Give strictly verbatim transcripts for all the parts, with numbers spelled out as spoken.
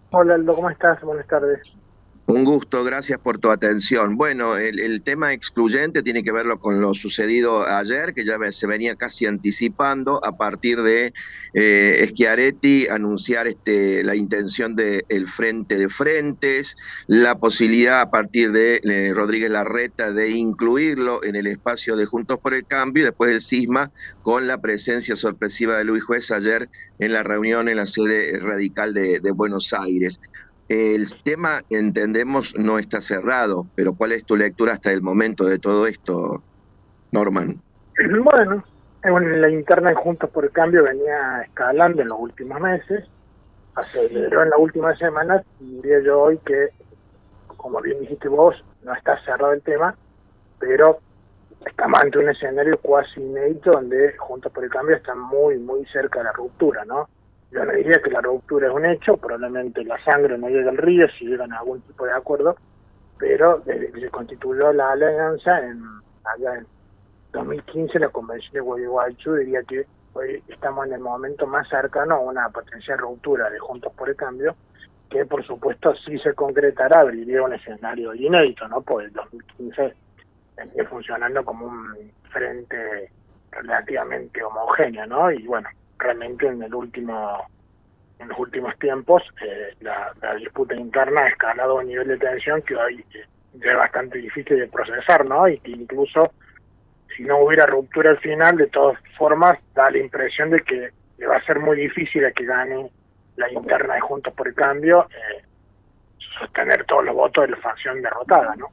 Hola Aldo, ¿cómo estás? Buenas tardes. Un gusto, gracias por tu atención. Bueno, el, el tema excluyente tiene que verlo con lo sucedido ayer, que ya ve- se venía casi anticipando a partir de eh, Schiaretti anunciar este, la intención del frente de frentes, la posibilidad a partir de eh, Rodríguez Larreta de incluirlo en el espacio de Juntos por el Cambio y después del cisma con la presencia sorpresiva de Luis Juez ayer en la reunión en la sede radical de de Buenos Aires. El tema, entendemos, no está cerrado, pero ¿cuál es tu lectura hasta el momento de todo esto, Norman? Bueno, eh, bueno, la interna en Juntos por el Cambio venía escalando en los últimos meses, aceleró en las últimas semanas y diría yo hoy que, como bien dijiste vos, no está cerrado el tema, pero estamos ante un escenario cuasi inédito donde Juntos por el Cambio está muy, muy cerca de la ruptura, ¿no? Yo no diría que la ruptura es un hecho, probablemente la sangre no llega al río si llegan a algún tipo de acuerdo, pero desde que se constituyó la alianza en, allá en dos mil quince, la convención de Gualeguaychú, diría que hoy estamos en el momento más cercano a una potencial ruptura de Juntos por el Cambio, que por supuesto sí se concretará, abriría un escenario inédito, ¿no? Pues el dos mil quince venía funcionando como un frente relativamente homogéneo, ¿no? Y bueno, realmente en el último en los últimos tiempos eh, la, la disputa interna ha escalado a un nivel de tensión que hoy eh, ya es bastante difícil de procesar, ¿no? Y que incluso si no hubiera ruptura al final, de todas formas, da la impresión de que le va a ser muy difícil a que gane la interna de Juntos por el Cambio eh, sostener todos los votos de la facción derrotada, ¿no?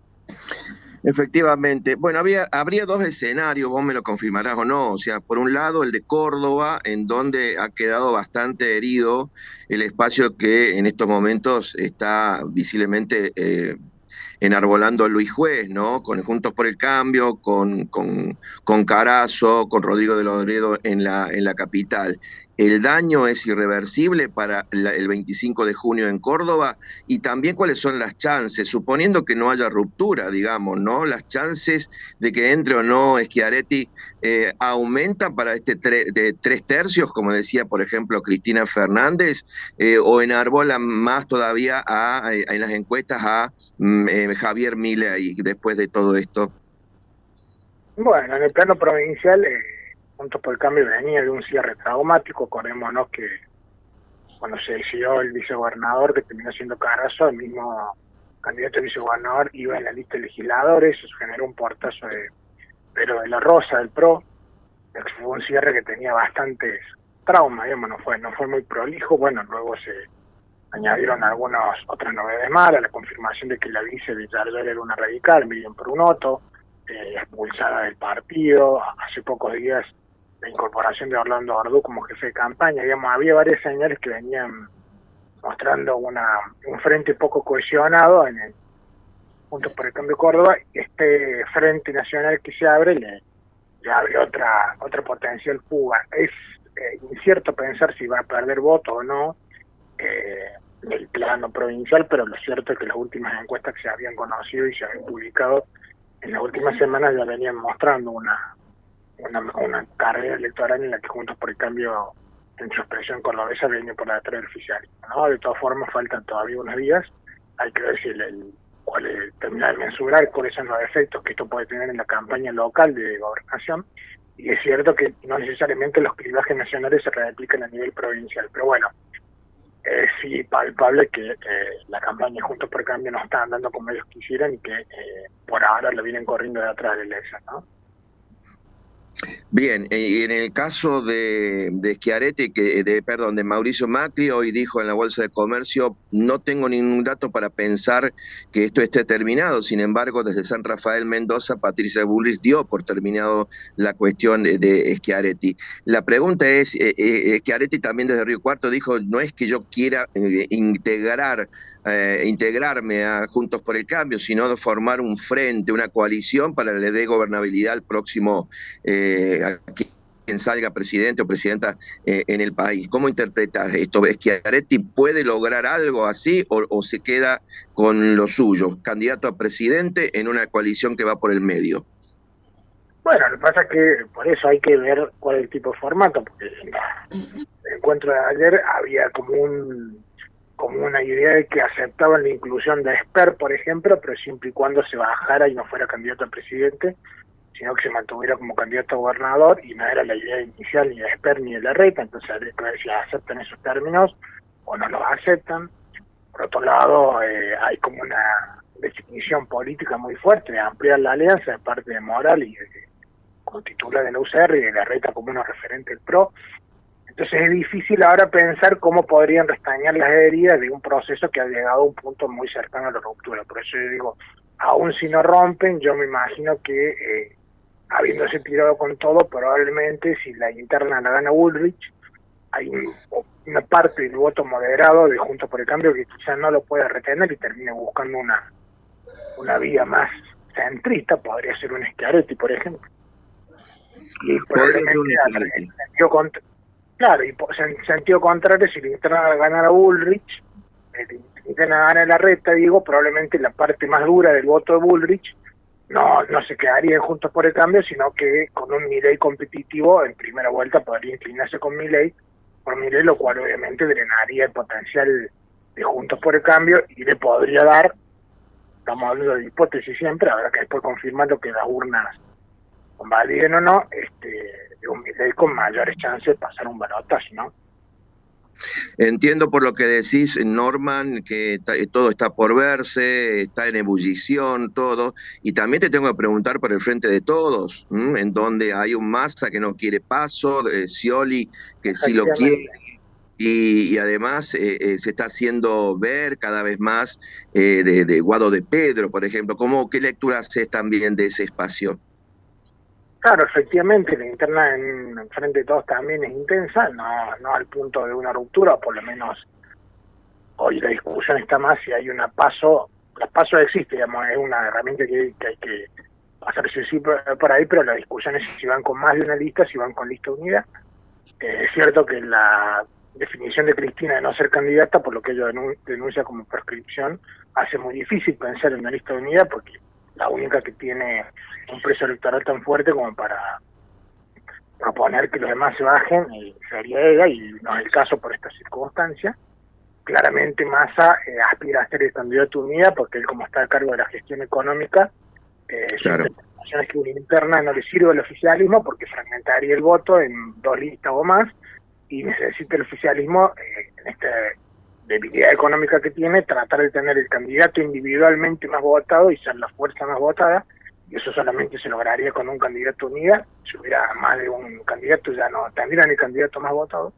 Efectivamente. Bueno, había, habría dos escenarios, vos me lo confirmarás o no. O sea, por un lado, el de Córdoba, en donde ha quedado bastante herido el espacio que en estos momentos está visiblemente eh, enarbolando Luis Juez, ¿no? Con Juntos por el Cambio, con, con, con Carazo, con Rodrigo de Loredo en la, en la capital. El daño es irreversible para la, el veinticinco de junio en Córdoba y también cuáles son las chances, suponiendo que no haya ruptura, digamos, ¿no? Las chances de que entre o no Schiaretti eh, aumentan para este tre de tres tercios, como decía, por ejemplo, Cristina Fernández, eh, o enarbolan más todavía a, a, en las encuestas a mm, eh, Javier Milei después de todo esto. Bueno, en el plano provincial, eh, Juntos por el Cambio venía de un cierre traumático, acordémonos que cuando se decidió el vicegobernador, que terminó siendo Carazo, el mismo candidato a vicegobernador iba en la lista de legisladores, eso generó un portazo de Pedro de la Rosa, del P R O, fue un cierre que tenía bastantes traumas, digamos, no fue, no fue muy prolijo, bueno, luego se añadieron algunas otras novedades malas, la confirmación de que la vice de Villarreal era una radical, Miriam Prunoto, eh, expulsada del partido, hace pocos días la incorporación de Orlando Ardú como jefe de campaña, digamos, había varias señales que venían mostrando una, un frente poco cohesionado en el Juntos por el Cambio Córdoba. Este frente nacional que se abre le, le abre otra, otra potencial fuga. Es eh, incierto pensar si va a perder voto o no eh, en el plano provincial, pero lo cierto es que las últimas encuestas que se habían conocido y se habían publicado en las últimas semanas ya venían mostrando una, una, una carrera electoral en la que Juntos por el Cambio, en su expresión cordobesa, viene por la detrás del oficialismo, ¿no? De todas formas, faltan todavía unos días, hay que ver si el, el cuál es, terminar de mensurar cuáles son los efectos que esto puede tener en la campaña local de gobernación, y es cierto que no necesariamente los clivajes nacionales se replican a nivel provincial, pero bueno, es sí palpable que eh, la campaña Juntos por el Cambio no está andando como ellos quisieran y que eh, por ahora lo vienen corriendo de atrás de la elección, ¿no? Bien, eh, y en el caso de, de Schiaretti, que, de, perdón, de Mauricio Macri, hoy dijo en la Bolsa de Comercio, no tengo ningún dato para pensar que esto esté terminado. Sin embargo, desde San Rafael Mendoza, Patricia Bullrich dio por terminado la cuestión de, de Schiaretti. La pregunta es, eh, eh, Schiaretti también desde Río Cuarto dijo, no es que yo quiera eh, integrar, eh, integrarme a Juntos por el Cambio, sino de formar un frente, una coalición para que le dé gobernabilidad al próximo eh, a quien salga presidente o presidenta eh, en el país. ¿Cómo interpretas esto? ¿Es que Schiaretti puede lograr algo así o, o se queda con lo suyo, candidato a presidente en una coalición que va por el medio? Bueno, lo que pasa es que por eso hay que ver cuál es el tipo de formato, porque en el encuentro de ayer había como un como una idea de que aceptaban la inclusión de Esper, por ejemplo, pero siempre y cuando se bajara y no fuera candidato a presidente, sino que se mantuviera como candidato a gobernador, y no era la idea inicial ni de Esper ni de Larreta. Entonces habría que ver si aceptan esos términos o no los aceptan. Por otro lado, eh, hay como una definición política muy fuerte de ampliar la alianza de parte de Morales y de, con titular de la U C R y de Larreta como unos referente del P R O. Entonces es difícil ahora pensar cómo podrían restañar las heridas de un proceso que ha llegado a un punto muy cercano a la ruptura. Por eso yo digo, aún si no rompen, yo me imagino que, eh, habiéndose tirado con todo, probablemente si la interna la gana Bullrich, hay un, una parte del voto moderado de Juntos por el Cambio que quizás no lo pueda retener y termine buscando una, una vía más centrista. Podría ser un Schiaretti, por ejemplo. Y podría ser un Schiaretti. Claro, y en sentido contrario, si la interna ganara Bullrich, eh, la interna gana Larreta, digo, probablemente la parte más dura del voto de Bullrich no no se quedaría en Juntos por el Cambio, sino que con un Milei competitivo en primera vuelta podría inclinarse con Milei, por Milei, lo cual obviamente drenaría el potencial de Juntos por el Cambio y le podría dar, estamos hablando de hipótesis siempre, habrá que después confirmar lo que las urnas validen o no, este de un Milei con mayores chances de pasar un balotaje, ¿no? Entiendo por lo que decís, Norman, que todo está por verse, está en ebullición, todo, y también te tengo que preguntar por el Frente de Todos, ¿m? En donde hay un Massa que no quiere paso, de Scioli que sí lo quiere, y, y además eh, eh, se está haciendo ver cada vez más eh, de, de Guado de Pedro, por ejemplo. ¿Cómo, qué lectura haces también de ese espacio? Claro, efectivamente, la interna en, en Frente de Todos también es intensa, no, no al punto de una ruptura, por lo menos hoy la discusión está más si hay una paso, la paso existe, digamos, es una herramienta que, que hay que hacerse sí por, por ahí, pero la discusión es si van con más de una lista, si van con lista unida. Eh, es cierto que la definición de Cristina de no ser candidata, por lo que ella denuncia como prescripción, hace muy difícil pensar en una lista unida, porque la única que tiene un precio electoral tan fuerte como para proponer que los demás se bajen eh, sería ella, y no es el caso por esta circunstancia. Claramente Massa eh, aspira a ser el candidato unida, porque él, como está a cargo de la gestión económica, eh, claro. su interpretación es que una interna no le sirve al oficialismo porque fragmentaría el voto en dos listas o más, y necesita el oficialismo, eh, en esta debilidad económica que tiene, tratar de tener el candidato individualmente más votado y ser la fuerza más votada, y eso solamente se lograría con un candidato unida. Si hubiera más de un candidato ya no tendrían el candidato más votado.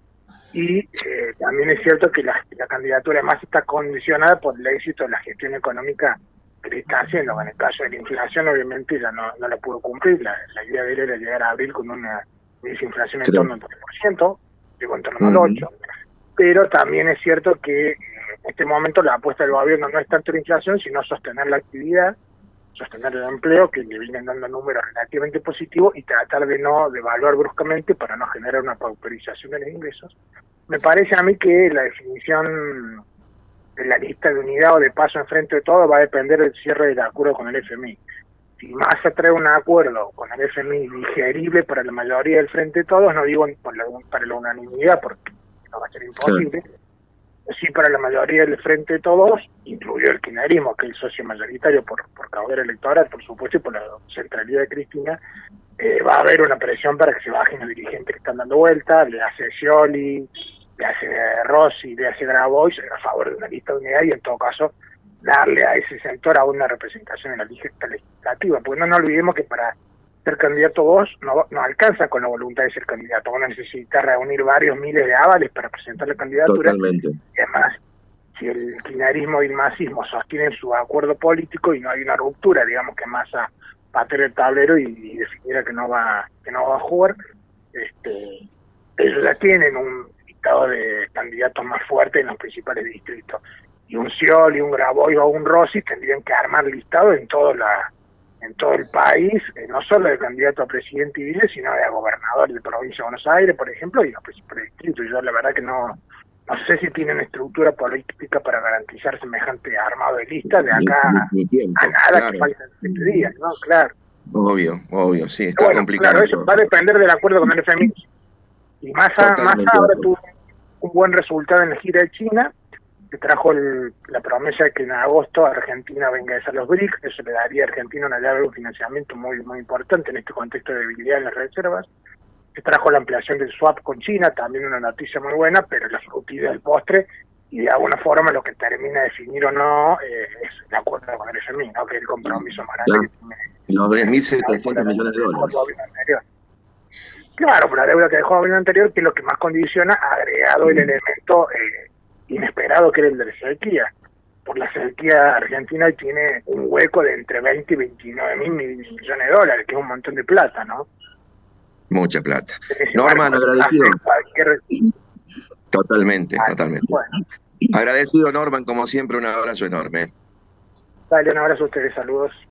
Y eh, también es cierto que la, la candidatura más está condicionada por el éxito de la gestión económica que le está haciendo. En el caso de la inflación, obviamente ya no, no la pudo cumplir. La, la idea de él era llegar a abril con una desinflación en torno al tres por ciento, llegó en torno al ocho por ciento. Pero también es cierto que en este momento la apuesta del gobierno no es tanto la inflación, sino sostener la actividad, sostener el empleo, que le vienen dando números relativamente positivos, y tratar de no devaluar bruscamente para no generar una pauperización de los ingresos. Me parece a mí que la definición de la lista de unidad o de paso en Frente de Todo va a depender del cierre del acuerdo con el F M I. Si Massa trae un acuerdo con el F M I digerible para la mayoría del Frente de Todos, no digo para la, para la unanimidad, porque no va a ser imposible, sí. sí para la mayoría del Frente de Todos, incluido el kirchnerismo, que es el socio mayoritario por, por caudal electoral, por supuesto, y por la centralidad de Cristina, eh, va a haber una presión para que se bajen los dirigentes que están dando vuelta, le hace Scioli, le hace Rossi, le hace Grabois a favor de una lista de unidad, y en todo caso darle a ese sector a una representación en la lista legislativa, porque no nos olvidemos que para ser candidato vos no, no alcanza con la voluntad de ser candidato, vos necesitas reunir varios miles de avales para presentar la candidatura. Totalmente. Y además, si el kirchnerismo y el masismo sostienen su acuerdo político y no hay una ruptura, digamos que Massa patear el tablero y, y definiera que no va que no va a jugar, este, ellos ya tienen un listado de candidatos más fuertes en los principales distritos, y un Scioli, un Grabois o un Rossi tendrían que armar listado en todo la en todo el país, eh, no solo de candidato a presidente y vice, sino de a gobernador de provincia de Buenos Aires, por ejemplo, y los principales distritos. Yo la verdad que no no sé si tienen estructura política para garantizar semejante armado de lista de acá mi, mi tiempo, a nada, claro. Que faltan siete días, ¿no? Claro. Obvio, obvio, sí, está bueno, complicado. Claro, eso va a depender del acuerdo con el F M I. Y Massa, Massa ahora tuvo un buen resultado en la gira de China, que trajo el, la promesa de que en agosto Argentina venga a ser los B R I C, eso le daría a Argentina una llave de un financiamiento muy, muy importante en este contexto de debilidad en las reservas. Se trajo la ampliación del swap con China, también una noticia muy buena, pero la frutilla del postre, y de alguna forma lo que termina de definir o no eh, es el acuerdo con el F M I, ¿no? Que es el compromiso más grande que tiene los diez mil setecientos millones de dólares. Claro, por la deuda que dejó el gobierno anterior, que es lo que más condiciona, agregado el elemento eh, inesperado que era el de la sequía. Por la sequía, Argentina tiene un hueco de entre veinte y veintinueve mil millones de dólares, que es un montón de plata, ¿no? Mucha plata. Norman, agradecido. Cualquier... Totalmente, ah, totalmente. Bueno. Agradecido, Norman, como siempre, un abrazo enorme. Dale, un abrazo a ustedes, saludos.